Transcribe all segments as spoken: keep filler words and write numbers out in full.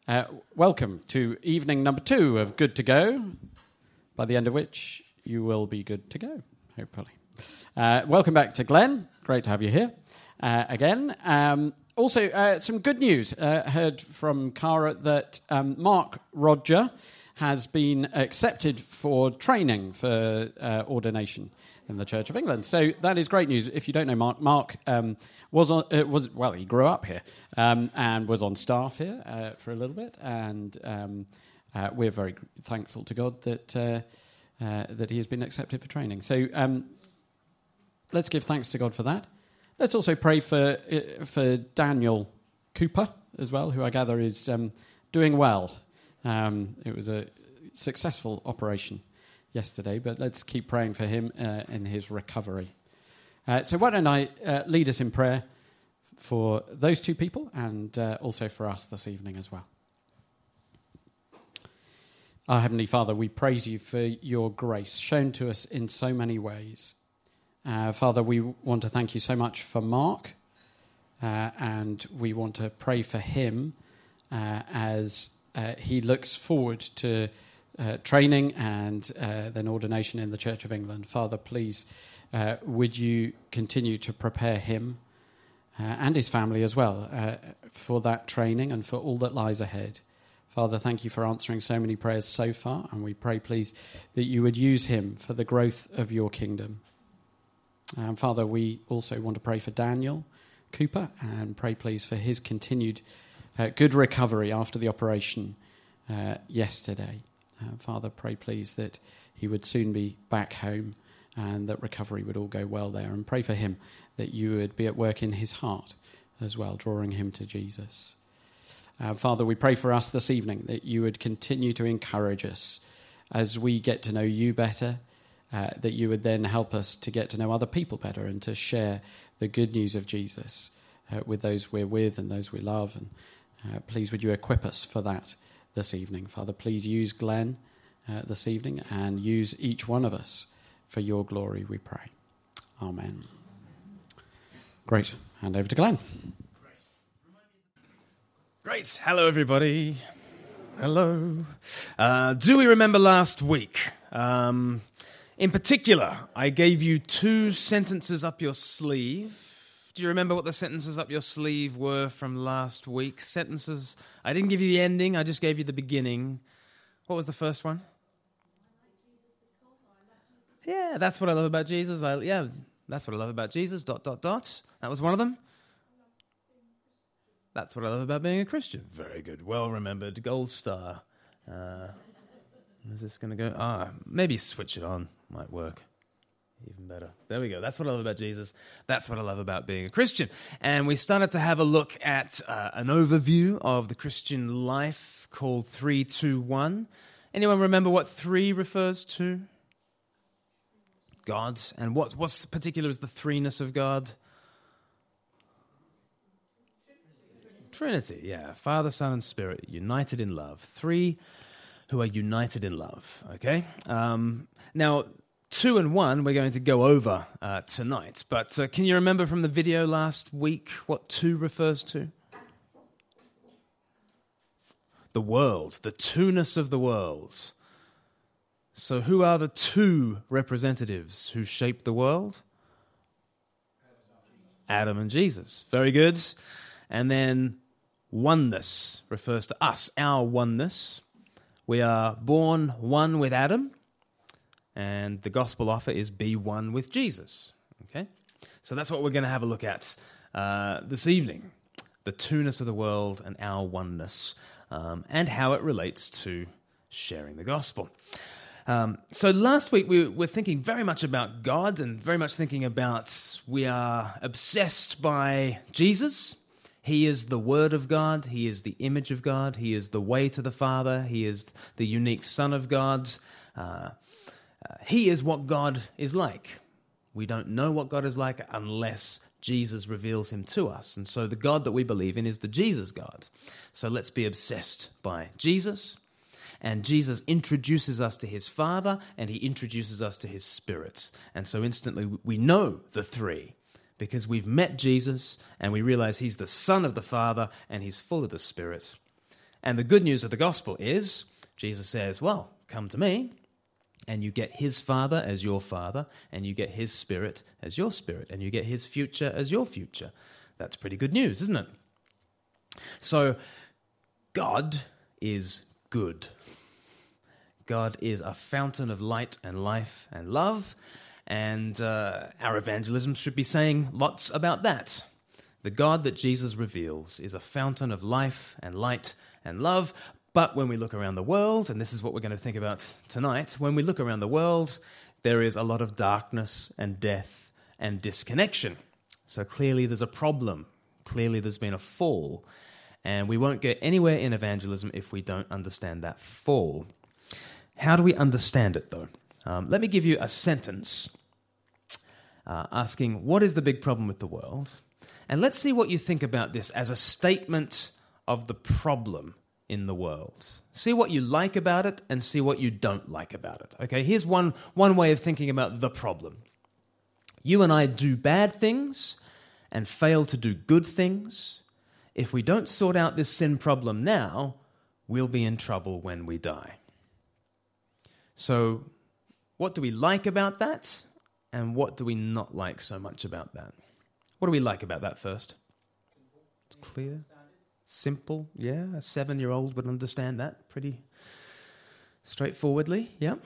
Uh, welcome to evening number two of Good to Go, by the end of which you will be good to go, hopefully. Uh, welcome back to Glenn. Great to have you here uh, again. Um, also, uh, some good news. Uh, heard from Cara that um, Mark Roger has been accepted for training for uh, ordination in the Church of England. So that is great news. If you don't know Mark, Mark um, was on, uh, was well, he grew up here um, and was on staff here uh, for a little bit, and um, uh, we're very thankful to God that uh, uh, that he has been accepted for training. So um, let's give thanks to God for that. Let's also pray for uh, for Daniel Cooper as well, who I gather is um, doing well. Um, it was a successful operation yesterday, but let's keep praying for him uh, in his recovery. Uh, so why don't I uh, lead us in prayer for those two people and uh, also for us this evening as well. Our Heavenly Father, we praise you for your grace shown to us in so many ways. Uh, Father, we want to thank you so much for Mark, uh, and we want to pray for him uh, as uh, he looks forward to Uh, training and uh, then ordination in the Church of England. Father, please, uh, would you continue to prepare him uh, and his family as well uh, for that training and for all that lies ahead. Father, thank you for answering so many prayers so far, and we pray, please, that you would use him for the growth of your kingdom. Um, Father, we also want to pray for Daniel Cooper and pray, please, for his continued uh, good recovery after the operation uh, yesterday. Uh, Father, pray please that he would soon be back home and that recovery would all go well there. And pray for him that you would be at work in his heart as well, drawing him to Jesus. Uh, Father, we pray for us this evening that you would continue to encourage us as we get to know you better, uh, that you would then help us to get to know other people better and to share the good news of Jesus uh, with those we're with and those we love. And uh, please would you equip us for that this evening. Father, please use Glenn uh, this evening and use each one of us for your glory, we pray. Amen. Great. Hand over to Glenn. Great. Hello, everybody. Hello. Uh, do we remember last week? Um, in particular, I gave you two sentences up your sleeve. Do you remember what the sentences up your sleeve were from last week? Sentences. I didn't give you the ending. I just gave you the beginning. What was the first one? Yeah, that's what I love about Jesus. I, yeah, that's what I love about Jesus. Dot, dot, dot. That was one of them. That's what I love about being a Christian. Very good. Well remembered. Gold star. Uh, is this going to go? Ah, maybe switch it on. Might work. Even better. There we go. That's what I love about Jesus. That's what I love about being a Christian. And we started to have a look at uh, an overview of the Christian life called three two one. Anyone remember what three refers to? God. And what, what's particular is the threeness of God? Trinity, yeah. Father, Son, and Spirit, united in love. Three who are united in love, okay? Um, now, two and one we're going to go over uh, tonight, but uh, can you remember from the video last week what two refers to? The world, the two-ness of the world. So who are the two representatives who shape the world? Adam and Jesus. Very good. And then oneness refers to us, our oneness. We are born one with Adam, and the gospel offer is be one with Jesus. Okay? So that's what we're going to have a look at uh, this evening. The two-ness of the world and our oneness, um, and how it relates to sharing the gospel. Um, so last week we were thinking very much about God and very much thinking about we are obsessed by Jesus. He is the Word of God. He is the image of God. He is the way to the Father. He is the unique Son of God. Uh, uh, he is what God is like. We don't know what God is like unless Jesus reveals him to us. And so the God that we believe in is the Jesus God. So let's be obsessed by Jesus. And Jesus introduces us to his Father, and he introduces us to his Spirit. And so instantly we know the three, because we've met Jesus, and we realize he's the Son of the Father, and he's full of the Spirit. And the good news of the gospel is, Jesus says, well, come to me, and you get his Father as your Father, and you get his Spirit as your Spirit, and you get his future as your future. That's pretty good news, isn't it? So, God is good. God is a fountain of light and life and love, and uh, our evangelism should be saying lots about that. The God that Jesus reveals is a fountain of life and light and love. But when we look around the world, and this is what we're going to think about tonight, when we look around the world, there is a lot of darkness and death and disconnection. So clearly there's a problem. Clearly there's been a fall. And we won't get anywhere in evangelism if we don't understand that fall. How do we understand it, though? Um, let me give you a sentence uh, asking, what is the big problem with the world? And let's see what you think about this as a statement of the problem in the world. See what you like about it and see what you don't like about it. Okay, here's one, one way of thinking about the problem. You and I do bad things and fail to do good things. If we don't sort out this sin problem now, we'll be in trouble when we die. So, what do we like about that? And what do we not like so much about that? What do we like about that first? It's clear. Simple, yeah, a seven-year-old would understand that pretty straightforwardly, yeah.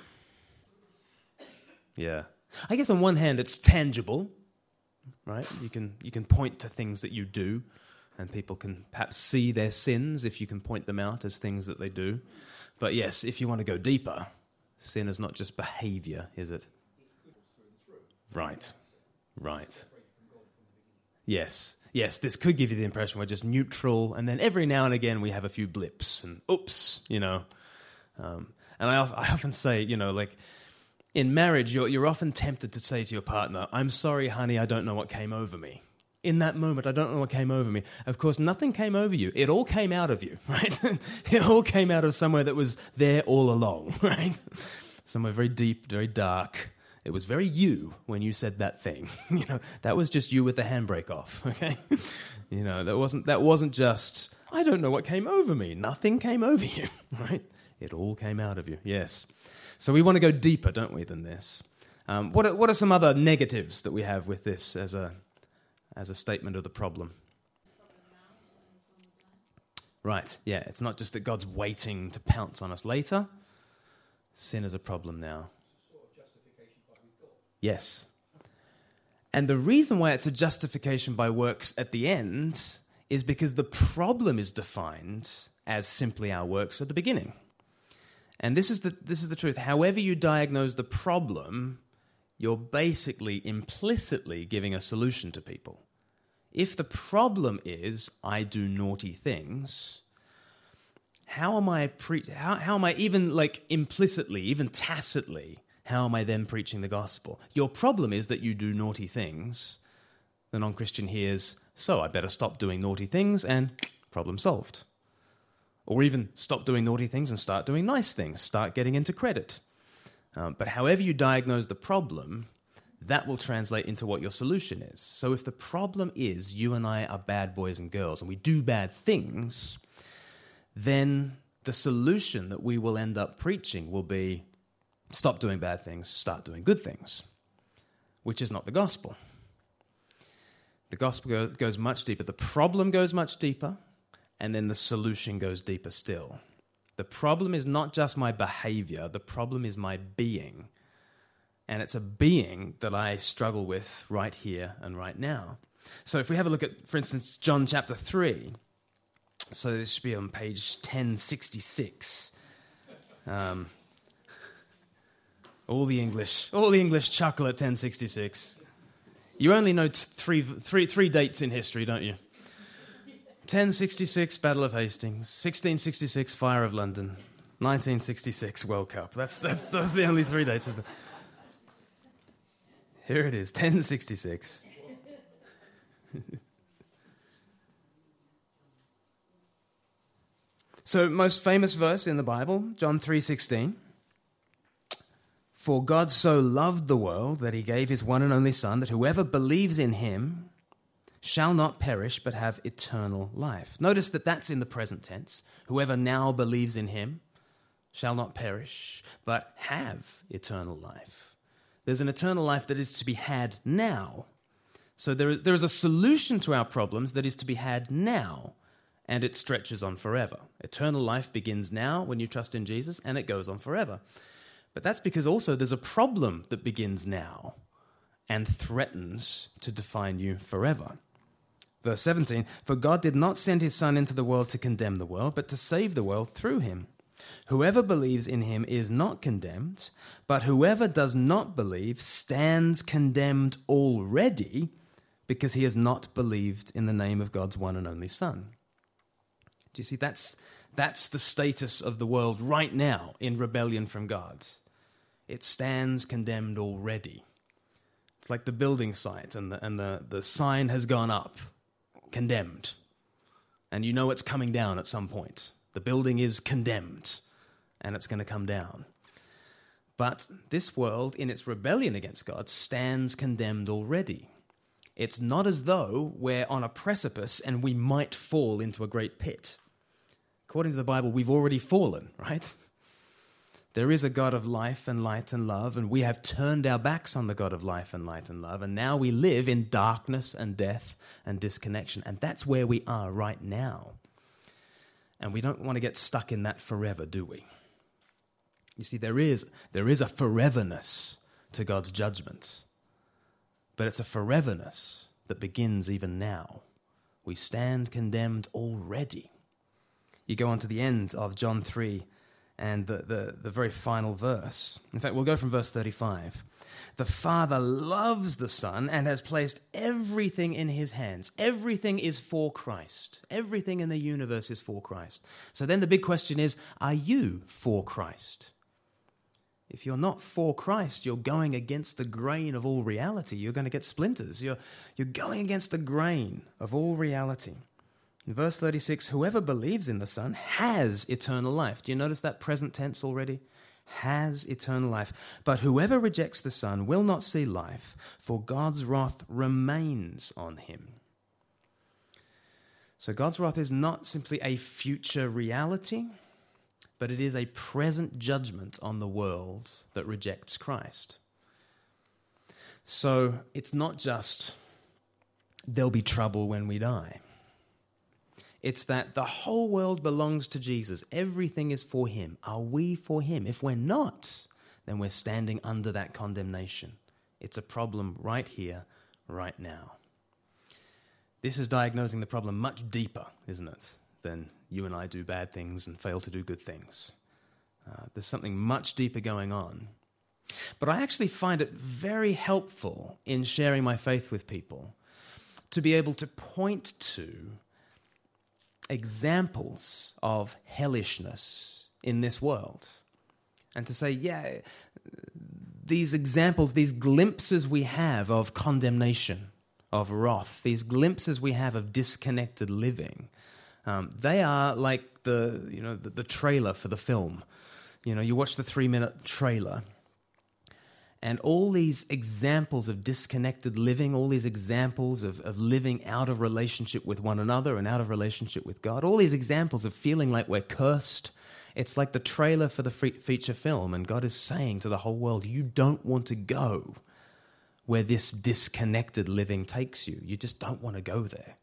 Yeah. I guess on one hand it's tangible, right? You can you can point to things that you do, and people can perhaps see their sins if you can point them out as things that they do. But yes, if you want to go deeper, sin is not just behavior, is it? Right, right. Yes. Yes, this could give you the impression we're just neutral, and then every now and again we have a few blips, and oops, you know. Um, and I, I often say, you know, like, in marriage, you're, you're often tempted to say to your partner, I'm sorry, honey, I don't know what came over me. In that moment, I don't know what came over me. Of course, nothing came over you. It all came out of you, right? It all came out of somewhere that was there all along, right? Somewhere very deep, very dark. It was very you when you said that thing. You know, that was just you with the handbrake off, okay? You know, that wasn't that wasn't just, I don't know what came over me. Nothing came over you, right? It all came out of you, yes. So we want to go deeper, don't we, than this? Um, what are, what are some other negatives that we have with this as a as a statement of the problem? Right, yeah, it's not just that God's waiting to pounce on us later. Sin is a problem now. Yes. And the reason why it's a justification by works at the end is because the problem is defined as simply our works at the beginning. And this is the this is the truth. However you diagnose the problem, you're basically implicitly giving a solution to people. If the problem is, I do naughty things, how am I pre- how, how am I even like implicitly, even tacitly, how am I then preaching the gospel? Your problem is that you do naughty things. The non-Christian hears, so I better stop doing naughty things, and problem solved. Or even stop doing naughty things and start doing nice things, start getting into credit. Um, but however you diagnose the problem, that will translate into what your solution is. So if the problem is you and I are bad boys and girls and we do bad things, then the solution that we will end up preaching will be stop doing bad things, start doing good things, which is not the gospel. The gospel goes much deeper. The problem goes much deeper, and then the solution goes deeper still. The problem is not just my behavior, the problem is my being. And it's a being that I struggle with right here and right now. So if we have a look at, for instance, John chapter three, so this should be on page ten sixty-six. Um, all the English, all the English chuckle at ten sixty-six. You only know t- three, three, three dates in history, don't you? ten sixty-six, Battle of Hastings. sixteen sixty-six, Fire of London. nineteen sixty-six, World Cup. That's, that's those are the only three dates, isn't it? Here it is, ten sixty-six. So, most famous verse in the Bible, John three sixteen. For God so loved the world that he gave his one and only Son, that whoever believes in him shall not perish but have eternal life. Notice that that's in the present tense. Whoever now believes in him shall not perish but have eternal life. There's an eternal life that is to be had now. So there, there is a solution to our problems that is to be had now, and it stretches on forever. Eternal life begins now when you trust in Jesus, and it goes on forever. But that's because also there's a problem that begins now and threatens to define you forever. Verse seventeen, for God did not send his Son into the world to condemn the world, but to save the world through him. Whoever believes in him is not condemned, but whoever does not believe stands condemned already because he has not believed in the name of God's one and only Son. Do you see, that's, that's the status of the world right now in rebellion from God. It stands condemned already. It's like the building site and the, and the, the sign has gone up, condemned. And you know it's coming down at some point. The building is condemned and it's going to come down. But this world, in its rebellion against God, stands condemned already. It's not as though we're on a precipice and we might fall into a great pit. According to the Bible, we've already fallen, right? There is a God of life and light and love, and we have turned our backs on the God of life and light and love, and now we live in darkness and death and disconnection, and that's where we are right now. And we don't want to get stuck in that forever, do we? You see, there is, there is a foreverness to God's judgment, but it's a foreverness that begins even now. We stand condemned already. You go on to the end of John three and the, the, the very final verse. In fact, we'll go from verse thirty-five. The Father loves the Son and has placed everything in his hands. Everything is for Christ. Everything in the universe is for Christ. So then the big question is, are you for Christ? If you're not for Christ, you're going against the grain of all reality. You're going to get splinters. You're, you're going against the grain of all reality. In verse thirty-six, whoever believes in the Son has eternal life. Do you notice that present tense already? Has eternal life. But whoever rejects the Son will not see life, for God's wrath remains on him. So God's wrath is not simply a future reality, but it is a present judgment on the world that rejects Christ. So it's not just there'll be trouble when we die. It's that the whole world belongs to Jesus. Everything is for him. Are we for him? If we're not, then we're standing under that condemnation. It's a problem right here, right now. This is diagnosing the problem much deeper, isn't it, than you and I do bad things and fail to do good things. Uh, there's something much deeper going on. But I actually find it very helpful in sharing my faith with people to be able to point to examples of hellishness in this world. And to say, yeah, these examples, these glimpses we have of condemnation, of wrath, these glimpses we have of disconnected living, um, they are like the, you know, the, the trailer for the film. You know, you watch the three-minute trailer, and all these examples of disconnected living, all these examples of, of living out of relationship with one another and out of relationship with God, all these examples of feeling like we're cursed, it's like the trailer for the feature film, and God is saying to the whole world, you don't want to go where this disconnected living takes you. You just don't want to go there.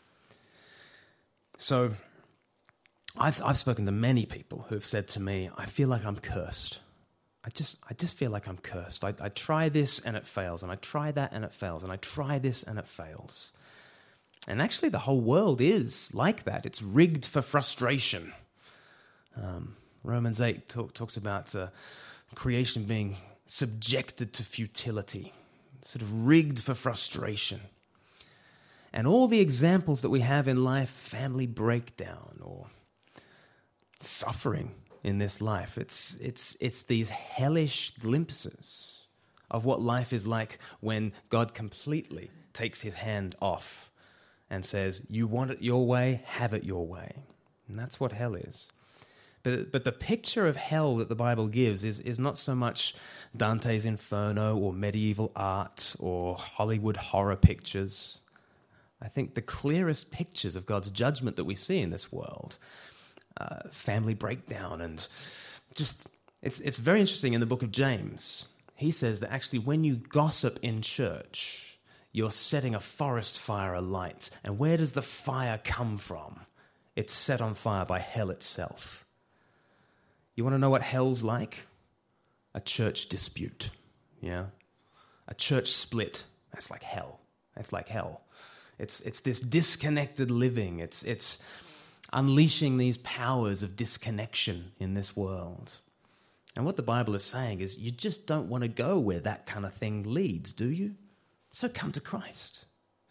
So I've, I've spoken to many people who have said to me, I feel like I'm cursed. I just I just feel like I'm cursed. I, I try this and it fails, and I try that and it fails, and I try this and it fails. And actually the whole world is like that. It's rigged for frustration. Um, Romans eight talk, talks about uh, creation being subjected to futility, sort of rigged for frustration. And all the examples that we have in life, family breakdown or suffering in this life, it's it's it's these hellish glimpses of what life is like when God completely takes his hand off and says, you want it your way, have it your way. And that's what hell is. But but the picture of hell that the Bible gives is, is not so much Dante's Inferno or medieval art or Hollywood horror pictures. I think the clearest pictures of God's judgment that we see in this world, uh, family breakdown, and just, it's, it's very interesting in the book of James. He says that actually when you gossip in church, you're setting a forest fire alight. And where does the fire come from? It's set on fire by hell itself. You want to know what hell's like? A church dispute, yeah? A church split. That's like hell. That's like hell. It's it's this disconnected living. It's it's unleashing these powers of disconnection in this world. And what the Bible is saying is you just don't want to go where that kind of thing leads, do you? So come to Christ.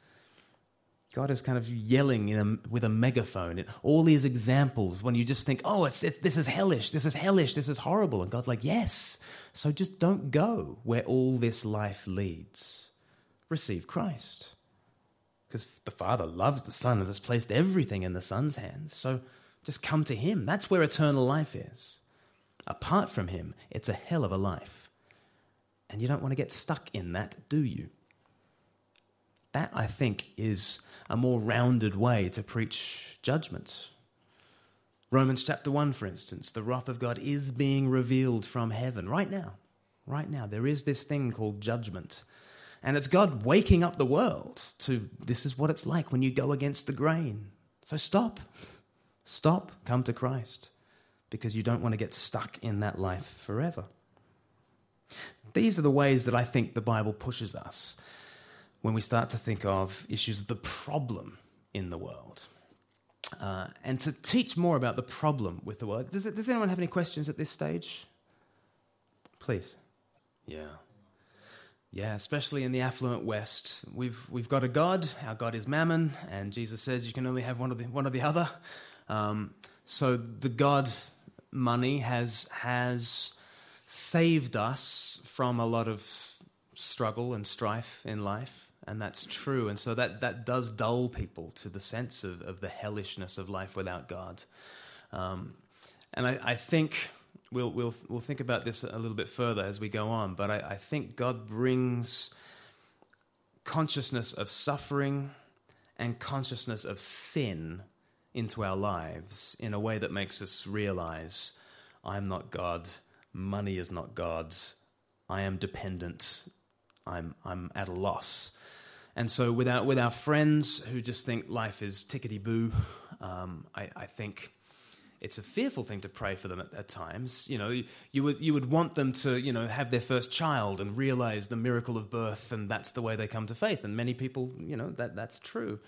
God is kind of yelling in a, with a megaphone. It, all these examples when you just think, oh, it's, it's, this is hellish, this is hellish, this is horrible. And God's like, yes, so just don't go where all this life leads. Receive Christ. Because the Father loves the Son and has placed everything in the Son's hands. So just come to him. That's where eternal life is. Apart from him, it's a hell of a life. And you don't want to get stuck in that, do you? That, I think, is a more rounded way to preach judgment. Romans chapter one, for instance, the wrath of God is being revealed from heaven right now. Right now, there is this thing called judgment. And it's God waking up the world to this is what it's like when you go against the grain. So stop. Stop. Come to Christ. Because you don't want to get stuck in that life forever. These are the ways that I think the Bible pushes us when we start to think of issues of the problem in the world. Uh, and to teach more about the problem with the world. Does, it, does anyone have any questions at this stage? Please. Yeah. Yeah, especially in the affluent West. We've we've got a God. Our God is Mammon, and Jesus says you can only have one of the one or the other. Um, so the God money has has saved us from a lot of struggle and strife in life. And that's true. And so that, that does dull people to the sense of, of the hellishness of life without God. Um, and I, I think we'll, we'll, we'll think about this a little bit further as we go on, but I, I think God brings consciousness of suffering and consciousness of sin into our lives in a way that makes us realize I'm not God, money is not God's, I am dependent, I'm, I'm at a loss. And so with our, with our friends who just think life is tickety-boo, um, I, I think it's a fearful thing to pray for them at, at times. You know, you, you would you would want them to, you know, have their first child and realize the miracle of birth, and that's the way they come to faith. And many people, you know, that that's true.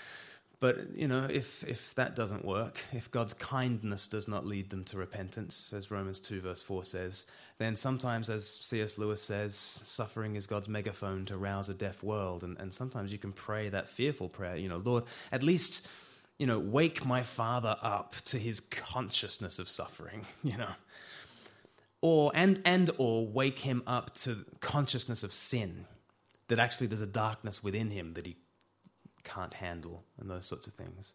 But, you know, if if that doesn't work, if God's kindness does not lead them to repentance, as Romans two verse four says, then sometimes, as C S Lewis says, suffering is God's megaphone to rouse a deaf world. And, and sometimes you can pray that fearful prayer, you know, Lord, at least, you know, wake my father up to his consciousness of suffering, you know. Or, and, and or wake him up to consciousness of sin, that actually there's a darkness within him that he can't handle, and those sorts of things.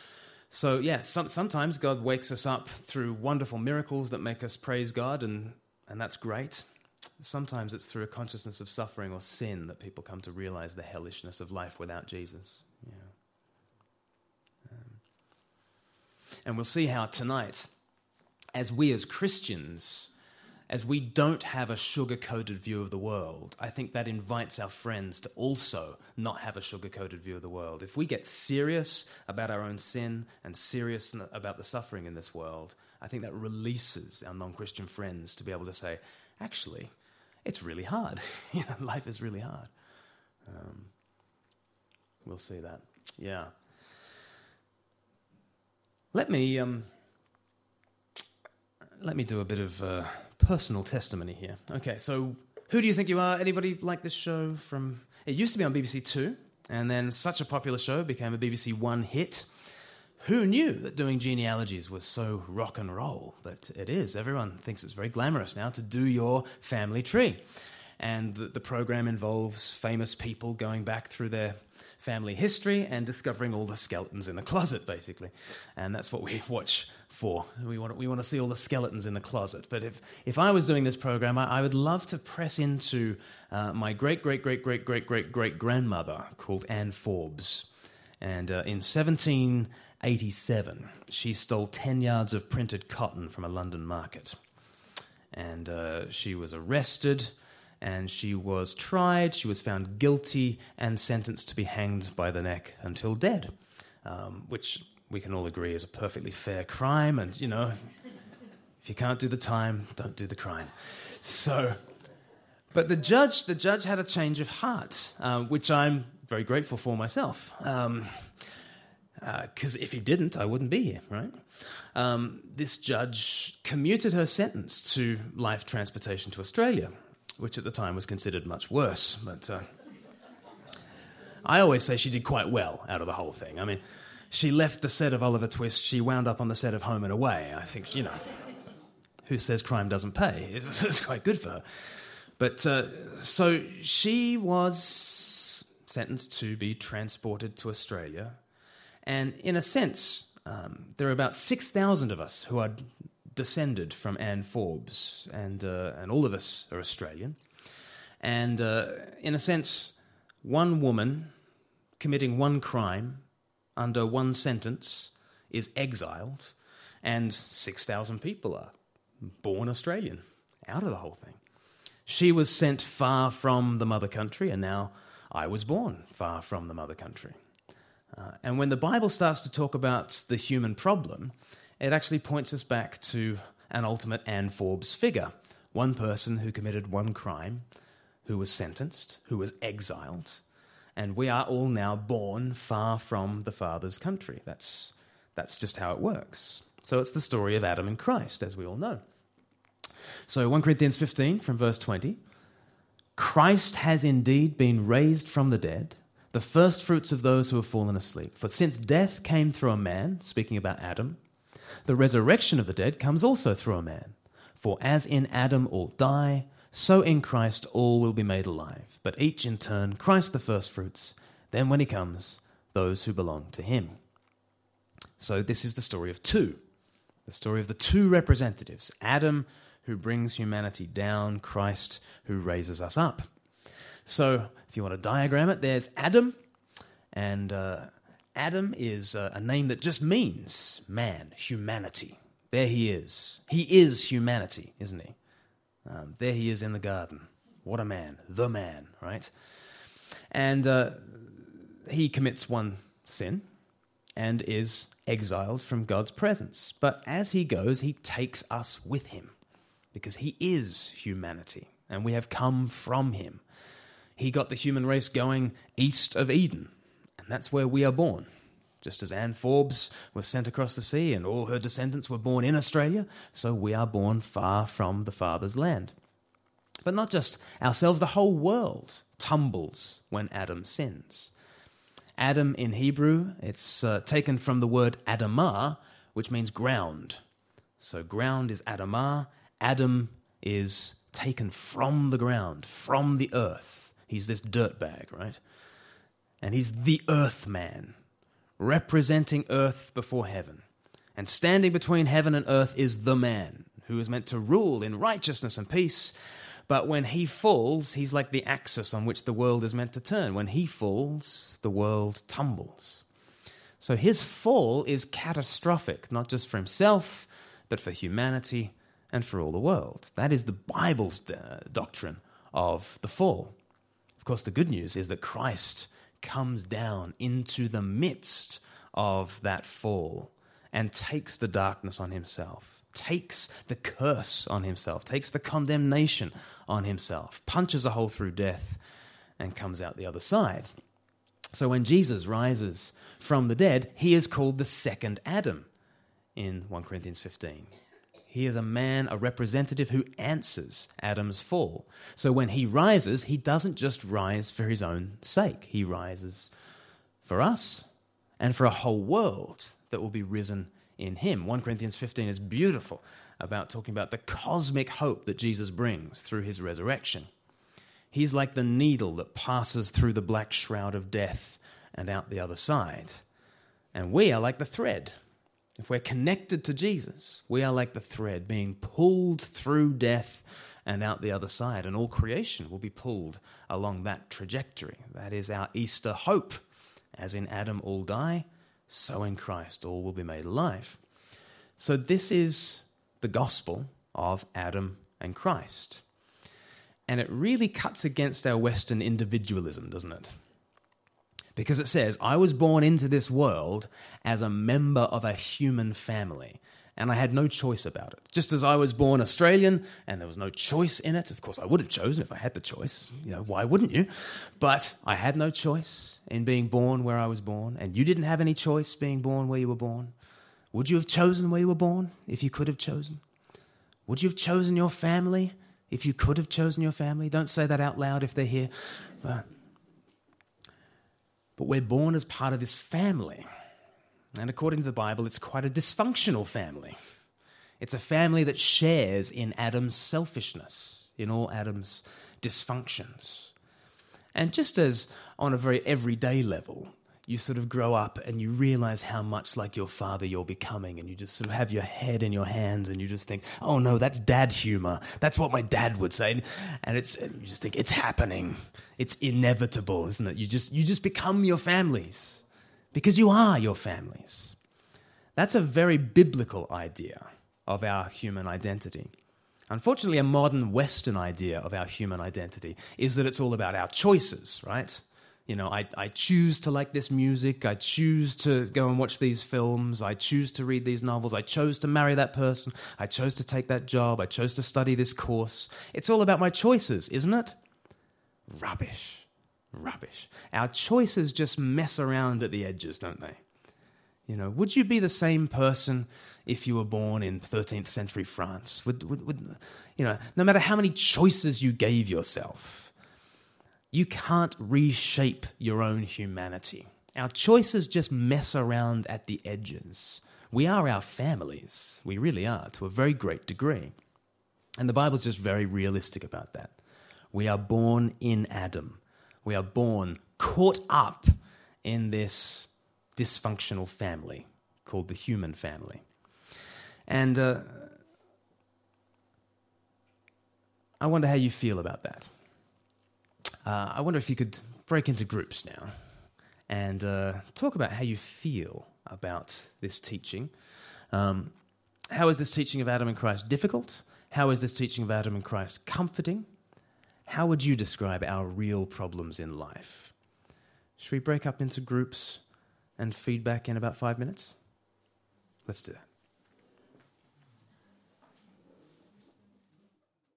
So yeah, some, sometimes God wakes us up through wonderful miracles that make us praise God, and, and that's great. Sometimes it's through a consciousness of suffering or sin that people come to realize the hellishness of life without Jesus. Yeah. Um, and we'll see how tonight, as we as Christians, as we don't have a sugar-coated view of the world, I think that invites our friends to also not have a sugar-coated view of the world. If we get serious about our own sin and serious about the suffering in this world, I think that releases our non-Christian friends to be able to say, actually, it's really hard. You know, life is really hard. Um, we'll see that. Yeah. Let me um, let me do a bit of Uh, personal testimony here. Okay, so who do you think you are? Anybody like this show from... It used to be on B B C Two, and then such a popular show became a B B C One hit. Who knew that doing genealogies was so rock and roll? But it is. Everyone thinks it's very glamorous now to do your family tree. And the, the program involves famous people going back through their family history and discovering all the skeletons in the closet, basically. And that's what we watch for. We want to, we want to see all the skeletons in the closet. But if, if I was doing this program, I, I would love to press into uh, my great, great, great, great, great, great, great grandmother called Anne Forbes. And uh, in seventeen eighty-seven, she stole ten yards of printed cotton from a London market. And uh, she was arrested, and she was tried, she was found guilty, and sentenced to be hanged by the neck until dead, um, which we can all agree is a perfectly fair crime, and, you know, if you can't do the time, don't do the crime. So, but the judge, the judge had a change of heart, uh, which I'm very grateful for myself. Um, because uh, if he didn't, I wouldn't be here, right? Um, this judge commuted her sentence to life transportation to Australia, which at the time was considered much worse. But uh, I always say she did quite well out of the whole thing. I mean, she left the set of Oliver Twist, she wound up on the set of Home and Away. I think, you know, who says crime doesn't pay? It's, it's quite good for her. But uh, so she was sentenced to be transported to Australia. And in a sense, um, there are about six thousand of us who are descended from Anne Forbes, and uh, and all of us are Australian. And uh, in a sense, one woman committing one crime under one sentence is exiled, and six thousand people are born Australian out of the whole thing. She was sent far from the mother country, and now I was born far from the mother country. Uh, and when the Bible starts to talk about the human problem, it actually points us back to an ultimate Anne Forbes figure, one person who committed one crime, who was sentenced, who was exiled, and we are all now born far from the Father's country. That's, that's just how it works. So it's the story of Adam and Christ, as we all know. So First Corinthians fifteen from verse twenty, Christ has indeed been raised from the dead, the first fruits of those who have fallen asleep. For since death came through a man, speaking about Adam, the resurrection of the dead comes also through a man. For as in Adam all die, so in Christ all will be made alive. But each in turn, Christ the first fruits, then when he comes, those who belong to him. So this is the story of two. The story of the two representatives, Adam, who brings humanity down, Christ, who raises us up. So if you want to diagram it, there's Adam, and uh, Adam is uh, a name that just means man, humanity. There he is. He is humanity, isn't he? Um, there he is in the garden. What a man, the man, right? And uh, he commits one sin and is exiled from God's presence. But as he goes, he takes us with him because he is humanity, and we have come from him. He got the human race going east of Eden, and that's where we are born. Just as Anne Forbes was sent across the sea and all her descendants were born in Australia, so we are born far from the Father's land. But not just ourselves, the whole world tumbles when Adam sins. Adam in Hebrew, it's uh, taken from the word Adamah, which means ground. So ground is Adamah. Adam is taken from the ground, from the earth. He's this dirtbag, right? And he's the earth man, representing earth before heaven. And standing between heaven and earth is the man who is meant to rule in righteousness and peace. But when he falls, he's like the axis on which the world is meant to turn. When he falls, the world tumbles. So his fall is catastrophic, not just for himself, but for humanity and for all the world. That is the Bible's uh, doctrine of the fall. Of course, the good news is that Christ comes down into the midst of that fall and takes the darkness on himself, takes the curse on himself, takes the condemnation on himself, punches a hole through death, and comes out the other side. So when Jesus rises from the dead, he is called the second Adam in First Corinthians fifteen. He is a man, a representative who answers Adam's fall. So when he rises, he doesn't just rise for his own sake. He rises for us and for a whole world that will be risen in him. First Corinthians fifteen is beautiful about talking about the cosmic hope that Jesus brings through his resurrection. He's like the needle that passes through the black shroud of death and out the other side. And we are like the thread. If we're connected to Jesus, we are like the thread being pulled through death and out the other side, and all creation will be pulled along that trajectory. That is our Easter hope As in Adam all die, so in Christ all will be made alive. So this is the gospel of Adam and Christ. And it really cuts against our Western individualism, doesn't it? Because it says, I was born into this world as a member of a human family, and I had no choice about it. Just as I was born Australian, and there was no choice in it. Of course, I would have chosen if I had the choice. You know, why wouldn't you? But I had no choice in being born where I was born, and you didn't have any choice being born where you were born. Would you have chosen where you were born if you could have chosen? Would you have chosen your family if you could have chosen your family? Don't say that out loud if they're here. But, but we're born as part of this family. And according to the Bible, it's quite a dysfunctional family. It's a family that shares in Adam's selfishness, in all Adam's dysfunctions. And just as on a very everyday level, you sort of grow up and you realize how much like your father you're becoming, and you just sort of have your head in your hands and you just think, oh no, that's dad humor. That's what my dad would say. And it's and you just think, it's happening. It's inevitable, isn't it? You just you just become your families because you are your families. That's a very biblical idea of our human identity. Unfortunately, a modern Western idea of our human identity is that it's all about our choices, right? You know, I, I choose to like this music, I choose to go and watch these films, I choose to read these novels, I chose to marry that person, I chose to take that job, I chose to study this course. It's all about my choices, isn't it? Rubbish. Rubbish. Our choices just mess around at the edges, don't they? You know, would you be the same person if you were born in thirteenth century France? Would, would, would, you know, no matter how many choices you gave yourself, you can't reshape your own humanity. Our choices just mess around at the edges. We are our families. We really are, to a very great degree. And the Bible's just very realistic about that. We are born in Adam. We are born caught up in this dysfunctional family called the human family. And uh, I wonder how you feel about that. Uh, I wonder if you could break into groups now and uh, talk about how you feel about this teaching. Um, how is this teaching of Adam and Christ difficult? How is this teaching of Adam and Christ comforting? How would you describe our real problems in life? Should we break up into groups and feedback in about five minutes? Let's do that.